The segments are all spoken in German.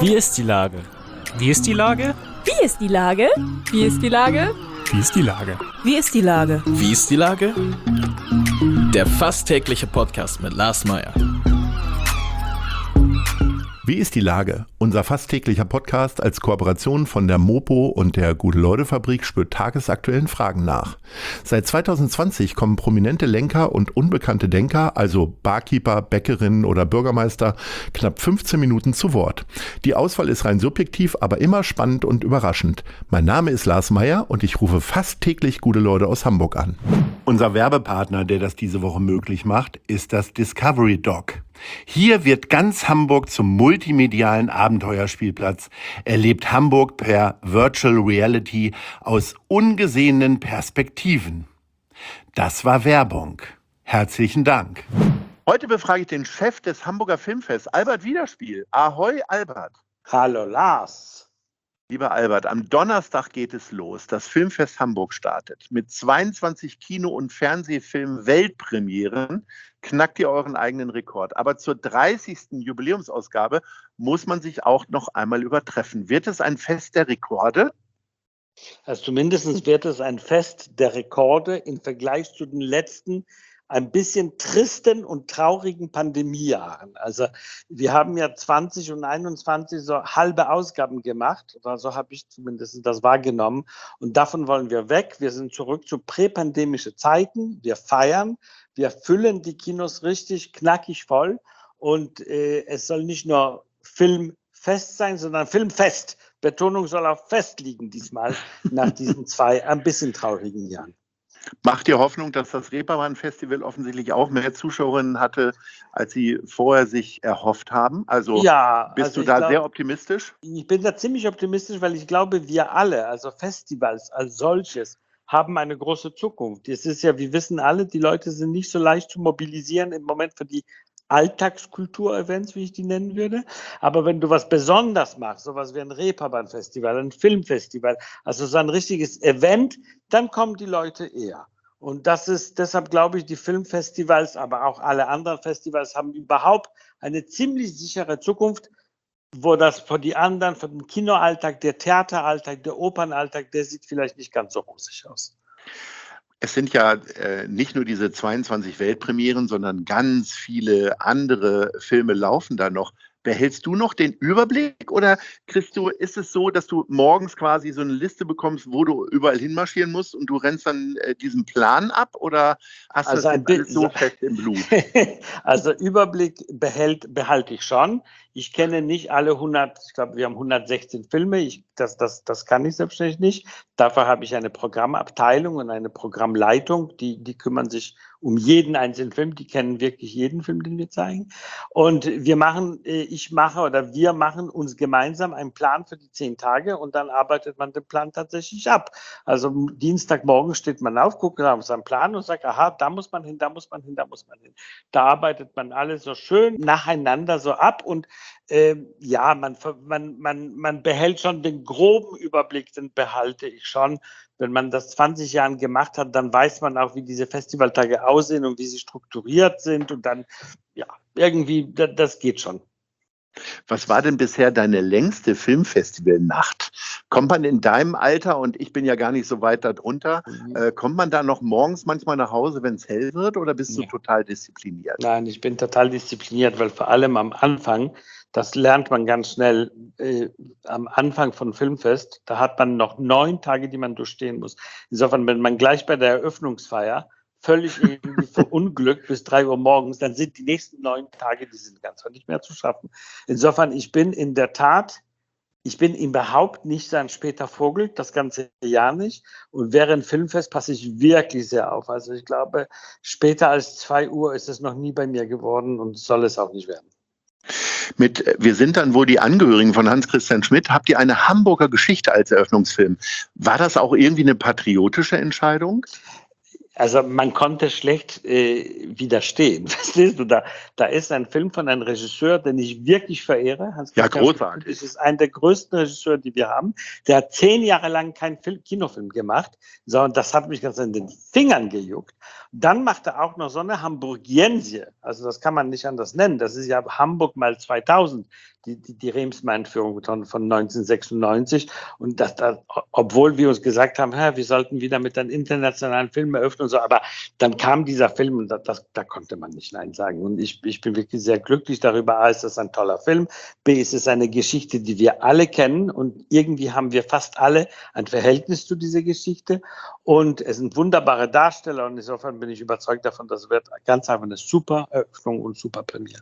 Wie ist die Lage? Wie ist die Lage? Wie ist die Lage? Wie ist die Lage? Wie ist die Lage? Wie ist die Lage? Wie ist die Lage? Der fast tägliche Podcast mit Lars Meyer. Wie ist die Lage? Unser fast täglicher Podcast als Kooperation von der Mopo und der Gute-Leute-Fabrik spürt tagesaktuellen Fragen nach. Seit 2020 kommen prominente Lenker und unbekannte Denker, also Barkeeper, Bäckerinnen oder Bürgermeister, knapp 15 Minuten zu Wort. Die Auswahl ist rein subjektiv, aber immer spannend und überraschend. Mein Name ist Lars Meyer und ich rufe fast täglich gute Leute aus Hamburg an. Unser Werbepartner, der das diese Woche möglich macht, ist das Discovery Dog. Hier wird ganz Hamburg zum multimedialen Abenteuerspielplatz. Erlebt Hamburg per Virtual Reality aus ungesehenen Perspektiven. Das war Werbung. Herzlichen Dank. Heute befrage ich den Chef des Hamburger Filmfests, Albert Widerspiel. Ahoi, Albert. Hallo Lars. Lieber Albert, am Donnerstag geht es los. Das Filmfest Hamburg startet. Mit 22 Kino- und Fernsehfilm-Weltpremieren knackt ihr euren eigenen Rekord. Aber zur 30. Jubiläumsausgabe muss man sich auch noch einmal übertreffen. Wird es ein Fest der Rekorde? Also zumindest wird es ein Fest der Rekorde im Vergleich zu den letzten ein bisschen tristen und traurigen Pandemiejahren. Also wir haben ja 20 und 21 so halbe Ausgaben gemacht, oder so habe ich zumindest das wahrgenommen. Und davon wollen wir weg. Wir sind zurück zu präpandemische Zeiten. Wir feiern, wir füllen die Kinos richtig knackig voll. Und es soll nicht nur Filmfest sein, sondern Filmfest. Betonung soll auf Fest liegen diesmal, nach diesen zwei ein bisschen traurigen Jahren. Macht ihr Hoffnung, dass das Reeperbahn-Festival offensichtlich auch mehr Zuschauerinnen hatte, als sie vorher sich erhofft haben? Also ja, bist du da sehr optimistisch? Ich bin da ziemlich optimistisch, weil ich glaube, wir alle, also Festivals als solches, haben eine große Zukunft. Es ist ja, wir wissen alle, die Leute sind nicht so leicht zu mobilisieren im Moment für die Alltagskulturevents, wie ich die nennen würde. Aber wenn du was besonders machst, sowas wie ein Reeperbahn-Festival, ein Filmfestival, also so ein richtiges Event, dann kommen die Leute eher. Und das ist, deshalb glaube ich, die Filmfestivals, aber auch alle anderen Festivals haben überhaupt eine ziemlich sichere Zukunft, wo das für die anderen, für den Kinoalltag, der Theateralltag, der Opernalltag, der sieht vielleicht nicht ganz so rosig aus. Es sind ja nicht nur diese 22 Weltpremieren, sondern ganz viele andere Filme laufen da noch. Behältst du noch den Überblick oder ist es so, dass du morgens quasi so eine Liste bekommst, wo du überall hinmarschieren musst und du rennst dann diesen Plan ab oder hast du das alles so fest im Blut? Also Überblick behalte ich schon. Ich kenne nicht alle 100, ich glaube, wir haben 116 Filme. Das kann ich selbstverständlich nicht. Dafür habe ich eine Programmabteilung und eine Programmleitung, die kümmern sich um jeden einzelnen Film. Die kennen wirklich jeden Film, den wir zeigen. Und wir machen uns gemeinsam einen Plan für die 10 Tage und dann arbeitet man den Plan tatsächlich ab. Also Dienstagmorgen steht man auf, guckt auf seinen Plan und sagt, aha, da muss man hin, da muss man hin, da muss man hin. Da arbeitet man alles so schön nacheinander so ab und man behält schon den groben Überblick, den behalte ich schon. Wenn man das 20 Jahren gemacht hat, dann weiß man auch, wie diese Festivaltage aussehen und wie sie strukturiert sind und dann, ja, irgendwie, das geht schon. Was war denn bisher deine längste Filmfestivalnacht? Kommt man in deinem Alter, und ich bin ja gar nicht so weit darunter, kommt man da noch morgens manchmal nach Hause, wenn es hell wird, oder bist du total diszipliniert? Nein, ich bin total diszipliniert, weil vor allem am Anfang, das lernt man ganz schnell, am Anfang von Filmfest, da hat man noch 9 Tage, die man durchstehen muss. Insofern, wenn man gleich bei der Eröffnungsfeier völlig irgendwie verunglückt bis 3 Uhr morgens, dann sind die nächsten 9 Tage, die sind ganz nicht mehr zu schaffen. Insofern, ich bin überhaupt nicht so ein später Vogel, das ganze Jahr nicht. Und während Filmfest passe ich wirklich sehr auf. Also ich glaube, später als 2 Uhr ist es noch nie bei mir geworden und soll es auch nicht werden. Wir sind dann wohl die Angehörigen von Hans-Christian Schmidt. Habt ihr eine Hamburger Geschichte als Eröffnungsfilm? War das auch irgendwie eine patriotische Entscheidung? Also man konnte schlecht widerstehen. Verstehst du? Da ist ein Film von einem Regisseur, den ich wirklich verehre. Ja, großartig. Es ist einer der größten Regisseure, die wir haben. Der hat 10 Jahre lang keinen Kinofilm gemacht, sondern das hat mich ganz an den Fingern gejuckt. Dann macht er auch noch so eine Hamburgiensie. Also das kann man nicht anders nennen. Das ist ja Hamburg mal 2000, die Remsmar-Entführung von 1996. Und obwohl wir uns gesagt haben, wir sollten wieder mit einem internationalen Film eröffnen und so, aber dann kam dieser Film und da konnte man nicht Nein sagen. Und ich bin wirklich sehr glücklich darüber. A, ist das ein toller Film. B, ist es eine Geschichte, die wir alle kennen. Und irgendwie haben wir fast alle ein Verhältnis zu dieser Geschichte. Und es sind wunderbare Darsteller. Und insofern bin ich überzeugt davon, das wird ganz einfach eine super Eröffnung und super Premiere.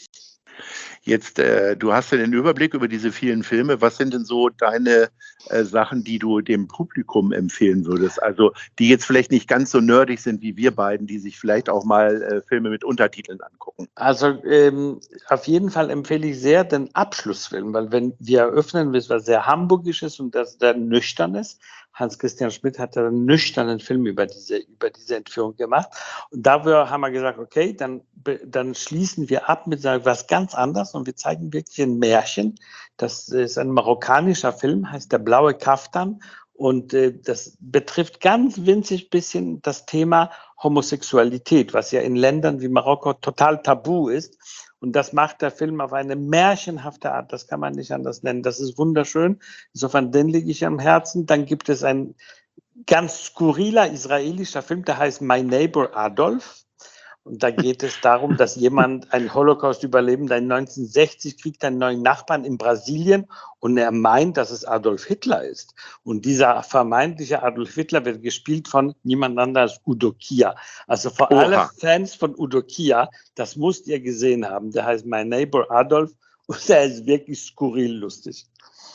Jetzt, du hast ja den Überblick über diese vielen Filme. Was sind denn so deine Sachen, die du dem Publikum empfehlen würdest? Also die jetzt vielleicht nicht ganz so nerdig sind wie wir beiden, die sich vielleicht auch mal Filme mit Untertiteln angucken. Also auf jeden Fall empfehle ich sehr den Abschlussfilm, weil wenn wir eröffnen, was sehr hamburgisch ist und das sehr nüchtern ist. Hans-Christian Schmidt hat einen nüchternen Film über diese Entführung gemacht. Und dafür haben wir gesagt, okay, dann schließen wir ab mit was ganz anderes und wir zeigen wirklich ein Märchen. Das ist ein marokkanischer Film, heißt Der blaue Kaftan. Und das betrifft ganz winzig bisschen das Thema Homosexualität, was ja in Ländern wie Marokko total tabu ist. Und das macht der Film auf eine märchenhafte Art, das kann man nicht anders nennen. Das ist wunderschön. Insofern, den liege ich am Herzen. Dann gibt es ein ganz skurriler israelischer Film, der heißt My Neighbor Adolf. Und da geht es darum, dass jemand, ein Holocaust-Überlebender in 1960, kriegt einen neuen Nachbarn in Brasilien und er meint, dass es Adolf Hitler ist. Und dieser vermeintliche Adolf Hitler wird gespielt von niemand anderem als Udo Kier. Also für alle Fans von Udo Kier, das müsst ihr gesehen haben. Der heißt My Neighbor Adolf und der ist wirklich skurril lustig.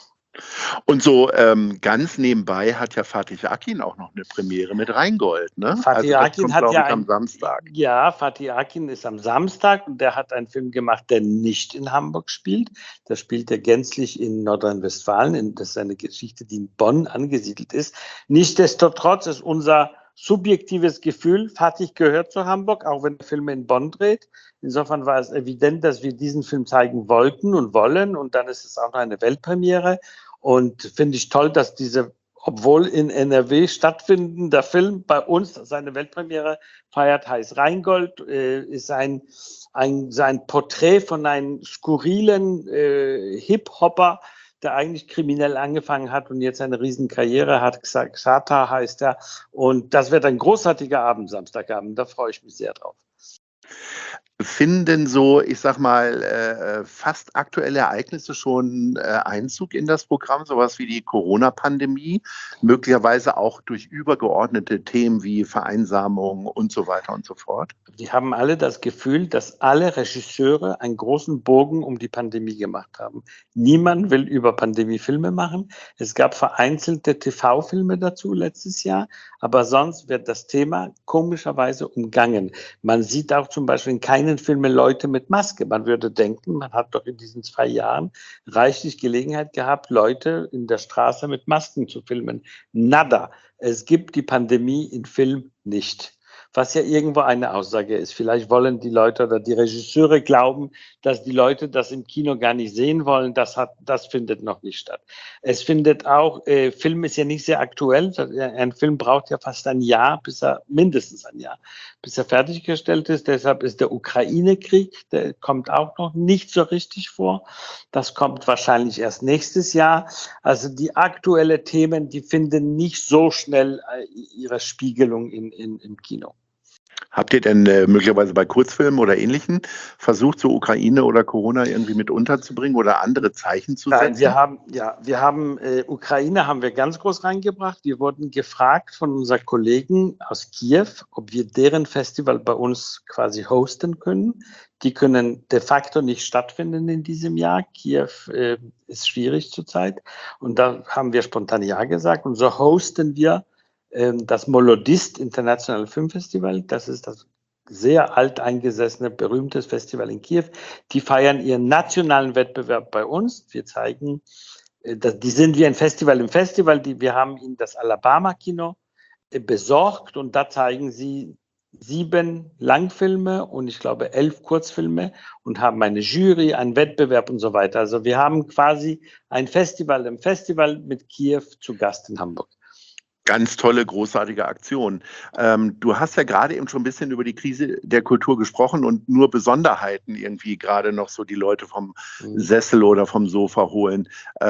Und so ganz nebenbei hat ja Fatih Akin auch noch eine Premiere mit Rheingold, ne? Fatih Akin hat ja am Samstag. Ja, Fatih Akin ist am Samstag und der hat einen Film gemacht, der nicht in Hamburg spielt. Der spielt er gänzlich in Nordrhein-Westfalen. Das ist eine Geschichte, die in Bonn angesiedelt ist. Nichtsdestotrotz ist unser subjektives Gefühl, Fatih gehört zu Hamburg, auch wenn der Film in Bonn dreht. Insofern war es evident, dass wir diesen Film zeigen wollten und wollen. Und dann ist es auch noch eine Weltpremiere. Und finde ich toll, dass obwohl in NRW stattfinden, der Film bei uns seine Weltpremiere feiert, heißt Rheingold, ist sein Porträt von einem skurrilen Hip-Hopper, der eigentlich kriminell angefangen hat und jetzt eine riesen Karriere hat. Xata heißt er. Und das wird ein großartiger Abend, Samstagabend. Da freue ich mich sehr drauf. Finden so, ich sag mal, fast aktuelle Ereignisse schon Einzug in das Programm, sowas wie die Corona-Pandemie, möglicherweise auch durch übergeordnete Themen wie Vereinsamung und so weiter und so fort? Die haben alle das Gefühl, dass alle Regisseure einen großen Bogen um die Pandemie gemacht haben. Niemand will über Pandemie Filme machen. Es gab vereinzelte TV-Filme dazu letztes Jahr, aber sonst wird das Thema komischerweise umgangen. Man sieht auch zum Beispiel in keinen Filmen Leute mit Maske. Man würde denken, man hat doch in diesen 2 Jahren reichlich Gelegenheit gehabt, Leute in der Straße mit Masken zu filmen. Nada. Es gibt die Pandemie in Film nicht. Was ja irgendwo eine Aussage ist. Vielleicht wollen die Leute oder die Regisseure glauben, dass die Leute das im Kino gar nicht sehen wollen. Das findet noch nicht statt. Es findet auch, Film ist ja nicht sehr aktuell. Ein Film braucht ja fast mindestens ein Jahr, bis er fertiggestellt ist. Deshalb ist der Ukraine-Krieg, der kommt auch noch nicht so richtig vor. Das kommt wahrscheinlich erst nächstes Jahr. Also die aktuellen Themen, die finden nicht so schnell ihre Spiegelung im Kino. Habt ihr denn möglicherweise bei Kurzfilmen oder Ähnlichem versucht, so Ukraine oder Corona irgendwie mit unterzubringen oder andere Zeichen zu setzen? Ukraine haben wir ganz groß reingebracht. Wir wurden gefragt von unseren Kollegen aus Kiew, ob wir deren Festival bei uns quasi hosten können. Die können de facto nicht stattfinden in diesem Jahr. Kiew ist schwierig zurzeit. Und da haben wir spontan ja gesagt. Und so hosten wir das Molodist International Filmfestival. Das ist das sehr alteingesessene, berühmtes Festival in Kiew. Die feiern ihren nationalen Wettbewerb bei uns. Wir zeigen, die sind wie ein Festival im Festival. Wir haben ihnen das Alabama-Kino besorgt und da zeigen sie 7 Langfilme und ich glaube 11 Kurzfilme und haben eine Jury, einen Wettbewerb und so weiter. Also wir haben quasi ein Festival im Festival mit Kiew zu Gast in Hamburg. Ganz tolle, großartige Aktion. Du hast ja gerade eben schon ein bisschen über die Krise der Kultur gesprochen und nur Besonderheiten irgendwie gerade noch so die Leute vom Sessel oder vom Sofa holen.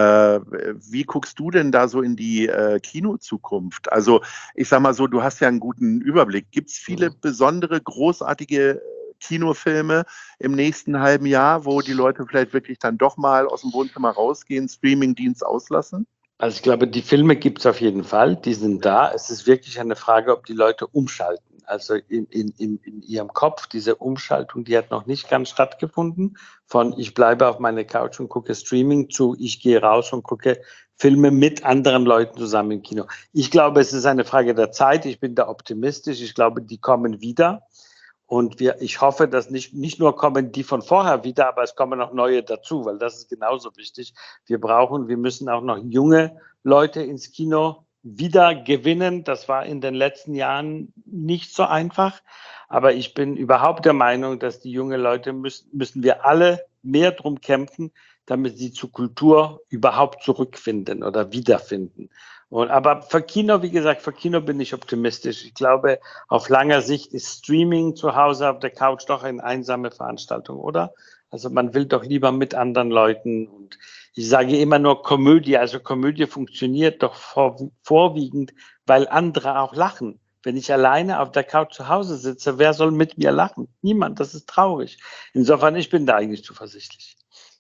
Wie guckst du denn da so in die Kinozukunft? Also ich sag mal so, du hast ja einen guten Überblick. Gibt es viele besondere, großartige Kinofilme im nächsten halben Jahr, wo die Leute vielleicht wirklich dann doch mal aus dem Wohnzimmer rausgehen, Streamingdienst auslassen? Also ich glaube, die Filme gibt es auf jeden Fall, die sind da. Es ist wirklich eine Frage, ob die Leute umschalten. Also in ihrem Kopf, diese Umschaltung, die hat noch nicht ganz stattgefunden. Von ich bleibe auf meiner Couch und gucke Streaming zu, ich gehe raus und gucke Filme mit anderen Leuten zusammen im Kino. Ich glaube, es ist eine Frage der Zeit. Ich bin da optimistisch. Ich glaube, die kommen wieder. Und ich hoffe, dass nicht nur kommen die von vorher wieder, aber es kommen noch neue dazu, weil das ist genauso wichtig. Wir müssen auch noch junge Leute ins Kino wieder gewinnen. Das war in den letzten Jahren nicht so einfach. Aber ich bin überhaupt der Meinung, dass die jungen Leute müssen wir alle mehr drum kämpfen, damit sie zur Kultur überhaupt zurückfinden oder wiederfinden. Aber für Kino, wie gesagt, bin ich optimistisch. Ich glaube, auf langer Sicht ist Streaming zu Hause auf der Couch doch eine einsame Veranstaltung, oder? Also man will doch lieber mit anderen Leuten. Und ich sage immer nur Komödie. Also Komödie funktioniert doch vorwiegend, weil andere auch lachen. Wenn ich alleine auf der Couch zu Hause sitze, wer soll mit mir lachen? Niemand, das ist traurig. Insofern, ich bin da eigentlich zuversichtlich.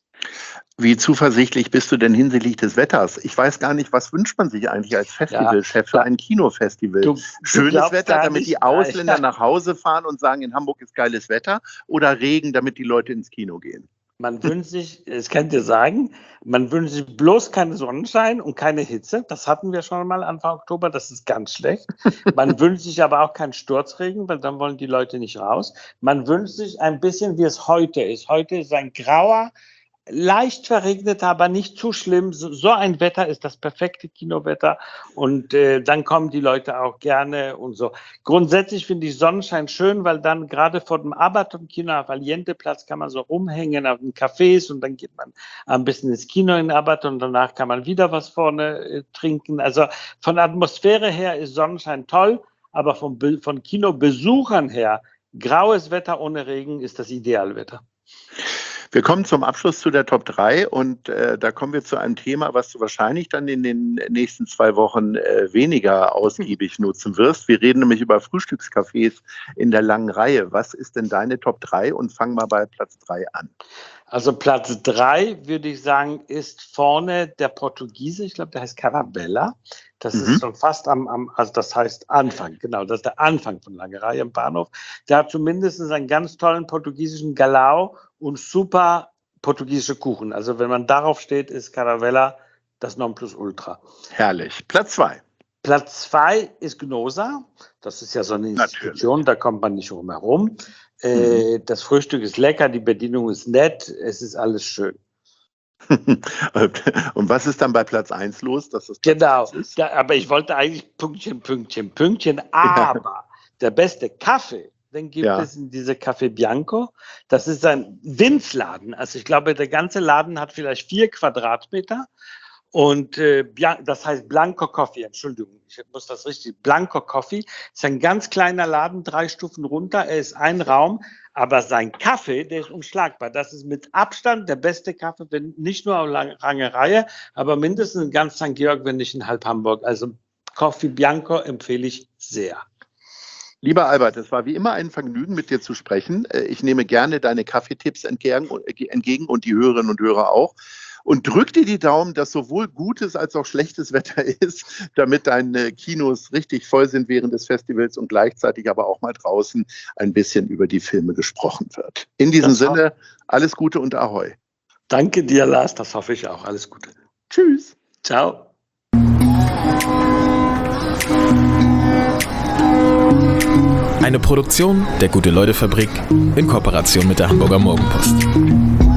Wie zuversichtlich bist du denn hinsichtlich des Wetters? Ich weiß gar nicht, was wünscht man sich eigentlich als Festivalchef für ein Kinofestival? Schönes Wetter, damit die Ausländer nach Hause fahren und sagen, in Hamburg ist geiles Wetter, oder Regen, damit die Leute ins Kino gehen? Man wünscht sich, das kann ich dir sagen, man wünscht sich bloß keinen Sonnenschein und keine Hitze. Das hatten wir schon mal Anfang Oktober, das ist ganz schlecht. Man wünscht sich aber auch keinen Sturzregen, weil dann wollen die Leute nicht raus. Man wünscht sich ein bisschen, wie es heute ist. Heute ist ein grauer, leicht verregnet, aber nicht zu schlimm. So ein Wetter ist das perfekte Kinowetter und dann kommen die Leute auch gerne und so. Grundsätzlich finde ich Sonnenschein schön, weil dann gerade vor dem Abaton-Kino auf Allende-Platz kann man so rumhängen auf den Cafés und dann geht man ein bisschen ins Kino in Abaton und danach kann man wieder was vorne trinken. Also von Atmosphäre her ist Sonnenschein toll, aber von Kinobesuchern her, graues Wetter ohne Regen ist das Idealwetter. Wir kommen zum Abschluss zu der Top 3 und da kommen wir zu einem Thema, was du wahrscheinlich dann in den nächsten 2 Wochen weniger ausgiebig nutzen wirst. Wir reden nämlich über Frühstückscafés in der langen Reihe. Was ist denn deine Top 3 und fang mal bei Platz 3 an? Also Platz 3, würde ich sagen, ist vorne der Portugiese. Ich glaube, der heißt Caravella. Das ist schon fast also das heißt Anfang, genau, das ist der Anfang von Lange Reihe im Bahnhof. Der hat zumindest einen ganz tollen portugiesischen Galao und super portugiesische Kuchen. Also wenn man darauf steht, ist Caravella das Nonplusultra. Herrlich. Platz 2. Platz 2 ist Gnosa. Das ist ja so eine Institution, da kommt man nicht drum herum. Das Frühstück ist lecker, die Bedienung ist nett, es ist alles schön. Und was ist dann bei Platz 1 los? Dass das genau, aber ich wollte eigentlich Pünktchen, aber der beste Kaffee, den gibt es in diese Café Bianco. Das ist ein Winzladen. Also ich glaube, der ganze Laden hat vielleicht 4 Quadratmeter. Und das heißt Blanco Coffee, Entschuldigung, ich muss das richtig, Blanco Coffee, ist ein ganz kleiner Laden, 3 Stufen runter, er ist ein Raum, aber sein Kaffee, der ist unschlagbar. Das ist mit Abstand der beste Kaffee, wenn nicht nur auf lange Reihe, aber mindestens in ganz St. Georg, wenn nicht in halb Hamburg. Also Coffee Bianco empfehle ich sehr. Lieber Albert, es war wie immer ein Vergnügen, mit dir zu sprechen. Ich nehme gerne deine Kaffeetipps entgegen und die Hörerinnen und Hörer auch. Und drück dir die Daumen, dass sowohl gutes als auch schlechtes Wetter ist, damit deine Kinos richtig voll sind während des Festivals und gleichzeitig aber auch mal draußen ein bisschen über die Filme gesprochen wird. In diesem Sinne, alles Gute und Ahoi. Danke dir, Lars, das hoffe ich auch. Alles Gute. Tschüss. Ciao. Eine Produktion der Gute-Leute-Fabrik in Kooperation mit der Hamburger Morgenpost.